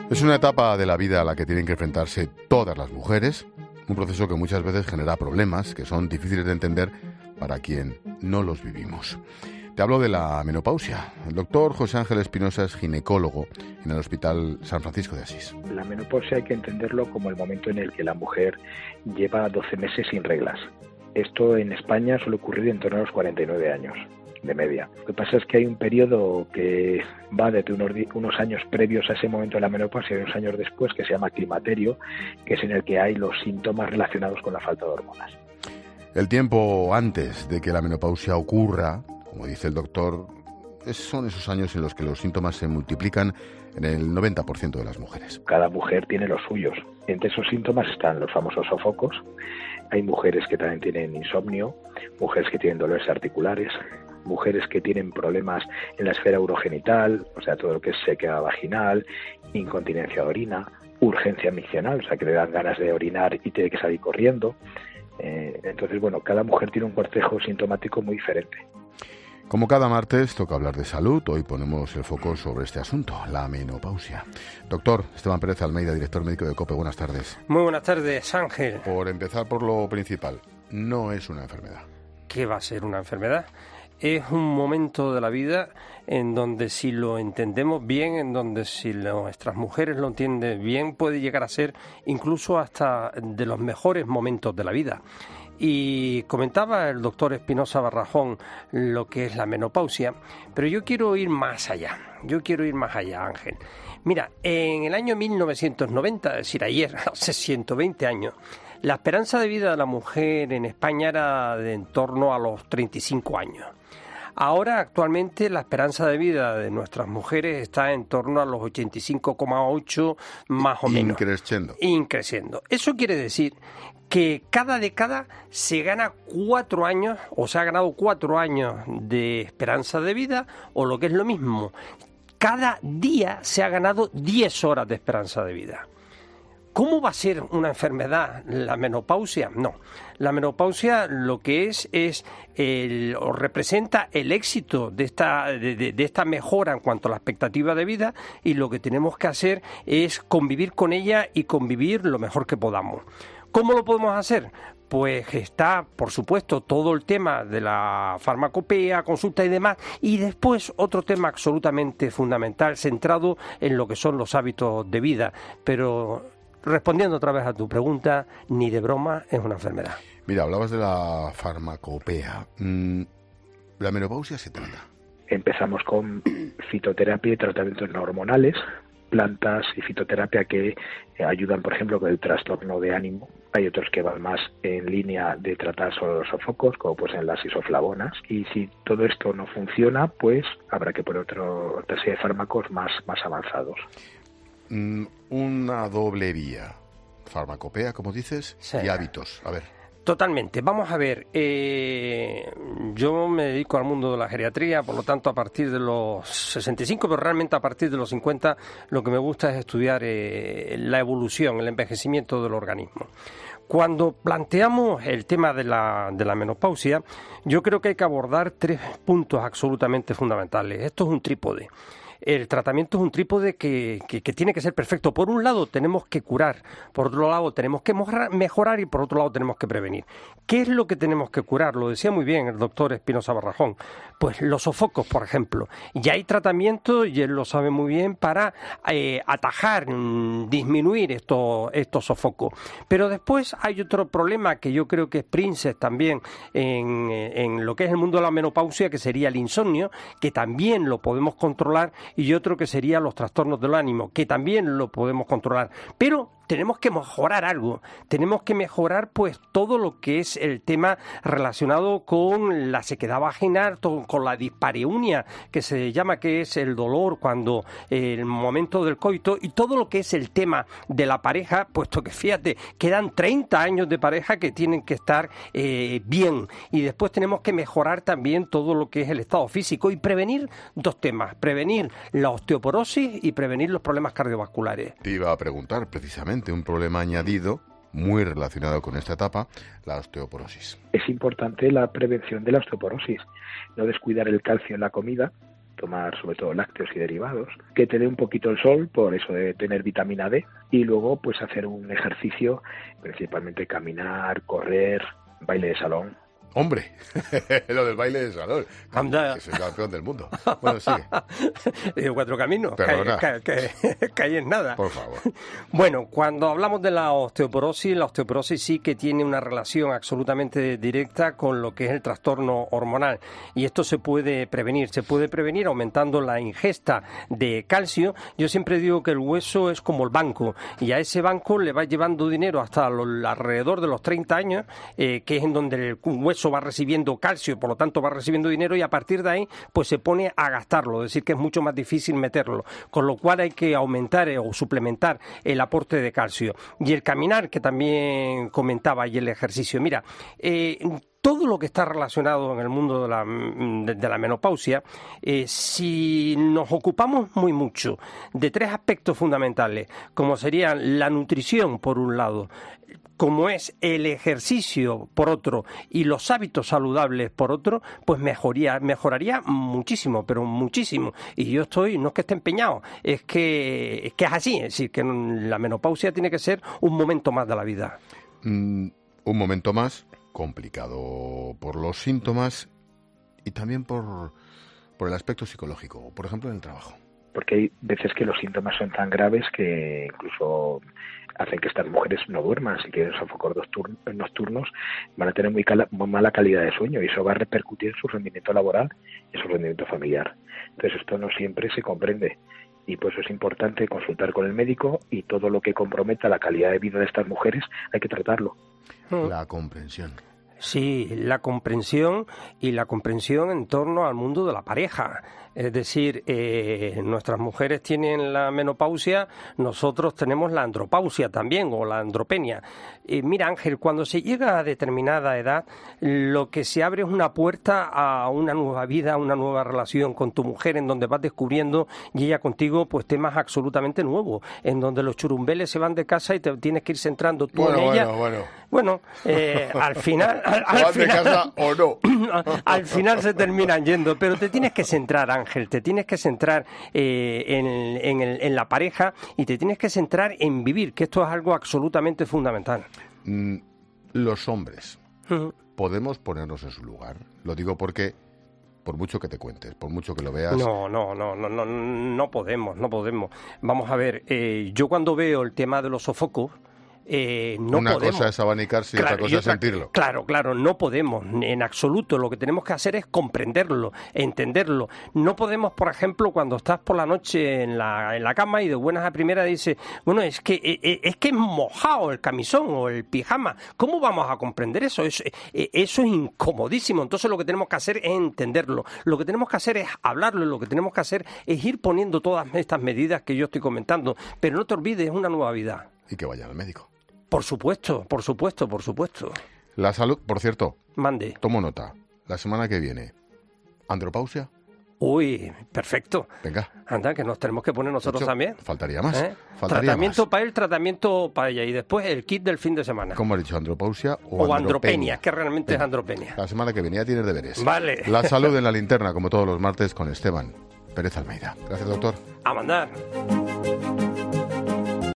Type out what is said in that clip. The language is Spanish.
Es una etapa de la vida a la que tienen que enfrentarse todas las mujeres, un proceso que muchas veces genera problemas que son difíciles de entender para quien no los vivimos. Te hablo de la menopausia. El doctor José Ángel Espinosa es ginecólogo en el Hospital San Francisco de Asís. La menopausia hay que entenderlo como el momento en el que la mujer lleva 12 meses sin reglas. Esto en España suele ocurrir en torno a los 49 años de media. Lo que pasa es que hay un periodo que va desde unos años previos a ese momento de la menopausia y unos años después, que se llama climaterio, que es en el que hay los síntomas relacionados con la falta de hormonas. El tiempo antes de que la menopausia ocurra, como dice el doctor, son esos años en los que los síntomas se multiplican en el 90% de las mujeres. Cada mujer tiene los suyos. Entre esos síntomas están los famosos sofocos. Hay mujeres que también tienen insomnio, mujeres que tienen dolores articulares, mujeres que tienen problemas en la esfera urogenital, o sea, todo lo que es sequedad vaginal, incontinencia de orina, urgencia miccional, o sea, que le dan ganas de orinar y tiene que salir corriendo. Entonces, bueno, cada mujer tiene un cortejo sintomático muy diferente. Como cada martes toca hablar de salud, hoy ponemos el foco sobre este asunto, la menopausia. Doctor Esteban Pérez Almeida, director médico de COPE, buenas tardes. Muy buenas tardes, Ángel. Por empezar por lo principal, no es una enfermedad. ¿Qué va a ser una enfermedad? Es un momento de la vida en donde si lo entendemos bien, en donde si nuestras mujeres lo entienden bien, puede llegar a ser incluso hasta de los mejores momentos de la vida. Y comentaba el doctor Espinosa Barrajón lo que es la menopausia, pero yo quiero ir más allá, Ángel. Mira, en el año 1990, es decir, ayer, hace 120 años, la esperanza de vida de la mujer en España era de en torno a los 35 años. Ahora, actualmente, la esperanza de vida de nuestras mujeres está en torno a los 85,8 más o menos. Increciendo. Eso quiere decir que cada década se gana 4 años, o se ha ganado 4 años de esperanza de vida, o lo que es lo mismo, cada día se ha ganado 10 horas de esperanza de vida. ¿Cómo va a ser una enfermedad la menopausia? No, la menopausia lo que o representa el éxito de esta mejora en cuanto a la expectativa de vida, y lo que tenemos que hacer es convivir con ella y convivir lo mejor que podamos. ¿Cómo lo podemos hacer? Pues está, por supuesto, todo el tema de la farmacopea, consulta y demás, y después otro tema absolutamente fundamental, centrado en lo que son los hábitos de vida, pero respondiendo otra vez a tu pregunta, ni de broma es una enfermedad. Mira, hablabas de la farmacopea. ¿La menopausia se trata? Empezamos con fitoterapia y tratamientos no hormonales, plantas y fitoterapia que ayudan, por ejemplo, con el trastorno de ánimo. Hay otros que van más en línea de tratar solo los sofocos, como pues en las isoflavonas. Y si todo esto no funciona, pues habrá que poner otra serie de fármacos más avanzados. Una doble vía, farmacopea, como dices, sí, y hábitos. A ver. Totalmente. Vamos a ver, yo me dedico al mundo de la geriatría, por lo tanto a partir de los 65, pero realmente a partir de los 50 lo que me gusta es estudiar la evolución, el envejecimiento del organismo. Cuando planteamos el tema de la menopausia, yo creo que hay que abordar 3 puntos absolutamente fundamentales. Esto es un trípode. El tratamiento es un trípode que tiene que ser perfecto. Por un lado tenemos que curar, por otro lado tenemos que mejorar y por otro lado tenemos que prevenir. ¿Qué es lo que tenemos que curar? Lo decía muy bien el doctor Espinosa Barrajón. Pues los sofocos, por ejemplo. Ya hay tratamiento, y él lo sabe muy bien, para atajar, disminuir estos sofocos. Pero después hay otro problema que yo creo que es Princes también en lo que es el mundo de la menopausia, que sería el insomnio, que también lo podemos controlar, y otro que sería los trastornos del ánimo, que también lo podemos controlar. Pero tenemos que mejorar algo, tenemos que mejorar pues todo lo que es el tema relacionado con la sequedad vaginal, con la dispareunia, que se llama, que es el dolor cuando el momento del coito, y todo lo que es el tema de la pareja, puesto que fíjate, quedan 30 años de pareja que tienen que estar bien, y después tenemos que mejorar también todo lo que es el estado físico y prevenir 2 temas, prevenir la osteoporosis y prevenir los problemas cardiovasculares. Te iba a preguntar precisamente un problema añadido muy relacionado con esta etapa, la osteoporosis. Es importante la prevención de la osteoporosis, no descuidar el calcio en la comida, tomar sobre todo lácteos y derivados, que te dé un poquito el sol, por eso de tener vitamina D, y luego pues hacer un ejercicio, principalmente caminar, correr, baile de salón. Hombre, lo del baile de salón. Anda. Que soy campeón del mundo. Bueno, sigue. Digo, Cuatro Caminos, que ahí es nada. Por favor. Bueno, cuando hablamos de la osteoporosis sí que tiene una relación absolutamente directa con lo que es el trastorno hormonal. Y esto se puede prevenir aumentando la ingesta de calcio. Yo siempre digo que el hueso es como el banco, y a ese banco le va llevando dinero hasta alrededor de los 30 años, que es en donde el hueso va recibiendo calcio y por lo tanto va recibiendo dinero, y a partir de ahí pues se pone a gastarlo, es decir que es mucho más difícil meterlo, con lo cual hay que aumentar o suplementar el aporte de calcio. Y el caminar, que también comentaba, y el ejercicio. Mira, todo lo que está relacionado en el mundo de la menopausia, si nos ocupamos muy mucho de tres aspectos fundamentales, como serían la nutrición por un lado, como es el ejercicio por otro y los hábitos saludables por otro, pues mejoraría muchísimo, pero muchísimo. Y yo no es que esté empeñado, es que es así, es decir, que la menopausia tiene que ser un momento más de la vida. Un momento más complicado por los síntomas y también por el aspecto psicológico, por ejemplo en el trabajo. Porque hay veces que los síntomas son tan graves que incluso hacen que estas mujeres no duerman. Si tienen sofocos nocturnos, van a tener muy mala calidad de sueño, y eso va a repercutir en su rendimiento laboral y en su rendimiento familiar. Entonces esto no siempre se comprende, y por eso es importante consultar con el médico, y todo lo que comprometa la calidad de vida de estas mujeres hay que tratarlo. La comprensión. Sí, la comprensión, y la comprensión en torno al mundo de la pareja. Es decir, nuestras mujeres tienen la menopausia, nosotros tenemos la andropausia también, o la andropenia. Mira, Ángel, cuando se llega a determinada edad, lo que se abre es una puerta a una nueva vida, a una nueva relación con tu mujer, en donde vas descubriendo, y ella contigo, pues temas absolutamente nuevos, en donde los churumbeles se van de casa y te tienes que ir centrando tú en ella. Bueno, al final... ¿Van de casa o no? Al final se terminan yendo, pero te tienes que centrar, Ángel, te tienes que centrar en la pareja, y te tienes que centrar en vivir, que esto es algo absolutamente fundamental. Los hombres, ¿podemos ponernos en su lugar? Lo digo porque, por mucho que te cuentes, por mucho que lo veas... No podemos. Vamos a ver, yo cuando veo el tema de los sofocos, una cosa es abanicarse y otra cosa es sentirlo. Claro, no podemos, en absoluto. Lo que tenemos que hacer es comprenderlo, entenderlo. No podemos, por ejemplo, cuando estás por la noche en la cama y de buenas a primeras dices, bueno, es que es mojado el camisón o el pijama. ¿Cómo vamos a comprender eso? Eso es incomodísimo. Entonces lo que tenemos que hacer es entenderlo. Lo que tenemos que hacer es hablarlo, lo que tenemos que hacer es ir poniendo todas estas medidas que yo estoy comentando. Pero no te olvides, es una nueva vida. Y que vayan al médico. Por supuesto. La salud, por cierto. Mande. Tomo nota. La semana que viene, ¿andropausia? Uy, perfecto. Venga. Anda, que nos tenemos que poner nosotros también. Faltaría más. Tratamiento para él, tratamiento para ella. Y después el kit del fin de semana. ¿Cómo has dicho? ¿Andropausia o andropenia? Que realmente es andropenia. La semana que viene ya tienes deberes. Vale. La salud en la linterna, como todos los martes, con Esteban Pérez Almeida. Gracias, doctor. A mandar.